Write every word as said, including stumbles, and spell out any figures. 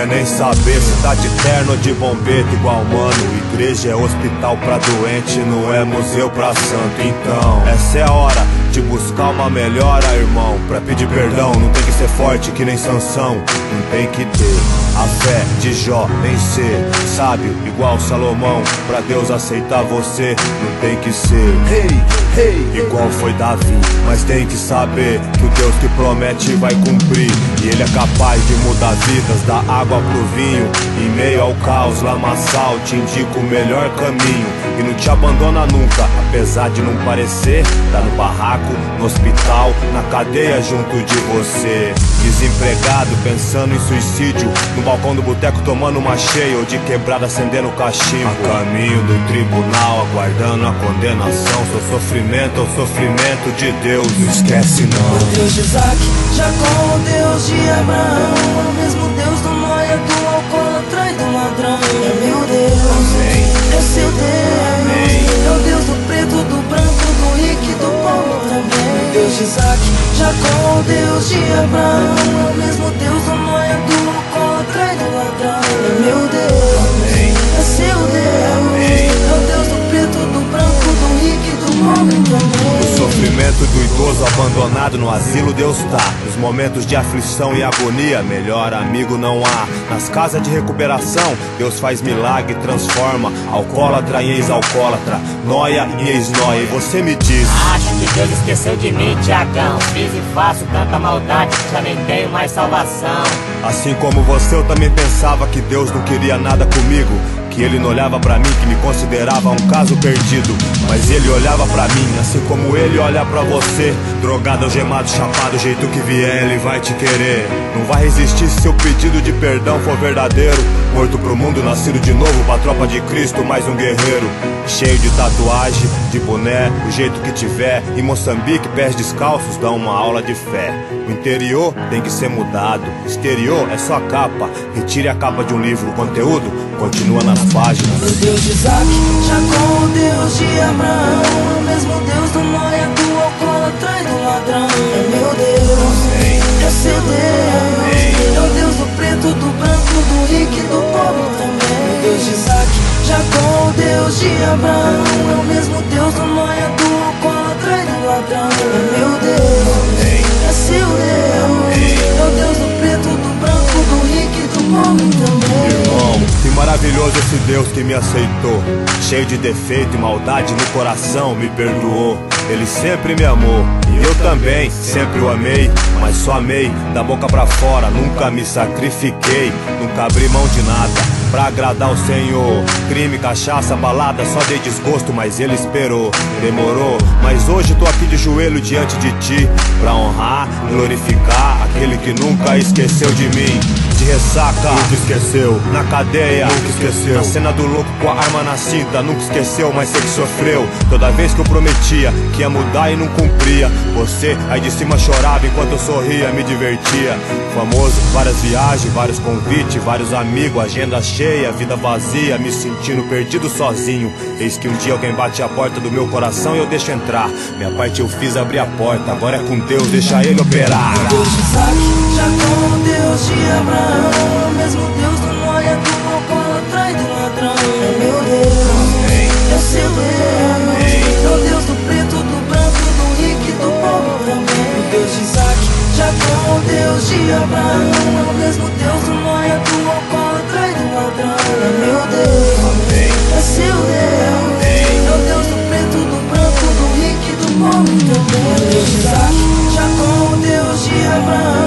quer nem saber se tá de terno ou de bombeta igual mano. Igreja é hospital pra doente, não é museu pra santo. Então, essa é a hora de buscar uma melhora, irmão. Pra pedir perdão, não tem que ser forte que nem Sansão. Não tem que ter a fé de Jó, nem ser sábio igual Salomão. Pra Deus aceitar você, não tem que ser hey, hey, igual foi Davi. Mas tem que saber que o Deus que promete vai cumprir. E Ele é capaz de mudar vidas, dar água pro vinho. Em meio ao caos, lamaçal, te indica o melhor caminho. E não te abandona nunca, apesar de não parecer. Tá no barraco, no hospital, na cadeia junto de você. Desempregado, pensando em suicídio, no balcão do boteco tomando uma cheia, ou de quebrada acendendo cachimbo. A caminho do tribunal, aguardando a condenação. Seu sofrimento é o sofrimento de Deus, não esquece não. O Deus de Isaac, Jacó, o Deus de Abraão, é o mesmo Deus do Noé, do alcoólatra e do ladrão. É meu Deus, amém. É seu Deus, amém. É o Deus do preto, do branco, do rico e do pobre também. Deus de Isaac, Jacó, o Deus de Abraão, é o mesmo Deus do Noé, do alcoólatra e do ladrão. É meu Deus, amém. É seu Deus, amém. É o Deus do preto, do branco, do rico e do pobre também. O sofrimento do idoso abandonado no asilo, Deus tá. Nos momentos de aflição e agonia, melhor amigo não há. Nas casas de recuperação, Deus faz milagre, transforma alcoólatra em ex-alcoólatra, nóia em ex-nóia. E você me diz: acho que Deus esqueceu de mim, Tiagão. Fiz e faço tanta maldade que já nem tenho mais salvação. Assim como você, eu também pensava que Deus não queria nada comigo, que Ele não olhava pra mim, que me considerava um caso perdido. Mas Ele olhava pra mim, assim como Ele olha pra você. Drogado, algemado, chapado, do jeito que vier Ele vai te querer. Não vai resistir se seu pedido de perdão for verdadeiro. Morto pro mundo, nascido de novo pra tropa de Cristo, mais um guerreiro. Cheio de tatuagem, de boné, o jeito que tiver. Em Moçambique, pés descalços dão uma aula de fé. O interior tem que ser mudado, exterior é só a capa. Retire a capa de um livro, o conteúdo continua nas páginas. O Deus de Isaac, Jacó, o Deus de Abraão, é o mesmo Deus do Noé, do alcoólatra e do ladrão. É meu Deus, amém. É seu Deus, amém. É o Deus do preto, do branco, do rico e do pobre também. O Deus de Isaac, Jacó, o Deus de Abraão, é o mesmo Deus do Noé, do alcoólatra e do ladrão. É meu Deus, amém. É seu Deus, amém. É o Deus do preto, do branco, do rico e do pobre também. Irmão, que maravilhoso esse Deus que me aceitou. Cheio de defeito e maldade no coração, me perdoou. Ele sempre me amou, e eu também sempre o amei. Mas só amei da boca pra fora, nunca me sacrifiquei. Nunca abri mão de nada pra agradar o Senhor. Crime, cachaça, balada, só dei desgosto, mas Ele esperou. Demorou, mas hoje tô aqui de joelho diante de Ti, pra honrar, glorificar aquele que nunca esqueceu de mim. De ressaca, nunca esqueceu. Na cadeia, nunca esqueceu. Na cena do louco com a arma na cinta, nunca esqueceu, mas sei que sofreu. Toda vez que eu prometia que ia mudar e não cumpria, você aí de cima chorava enquanto eu sorria, me divertia. Famoso, várias viagens, vários convites, vários amigos, agenda cheia, vida vazia, me sentindo perdido sozinho. Eis que um dia alguém bate a porta do meu coração e eu deixo entrar. Minha parte eu fiz, abrir a porta, agora é com Deus, deixa Ele operar. O Deus de Isaac, Jacó, o Deus de Abraão, é o mesmo Deus do Noé, do alcoólatra e do ladrão. É meu Deus, amém. É seu Deus, amém. É o Deus do preto, do branco, do rico e do pobre também. O Deus de Isaac, Jacó, o Deus de Abraão, é o mesmo Deus do Noé, do alcoólatra e do ladrão. É meu Deus, amém. É seu Deus, amém. É o Deus do preto, do branco, do rico e do pobre também. O Deus de Isaac, Jacó, o Deus de Abraão,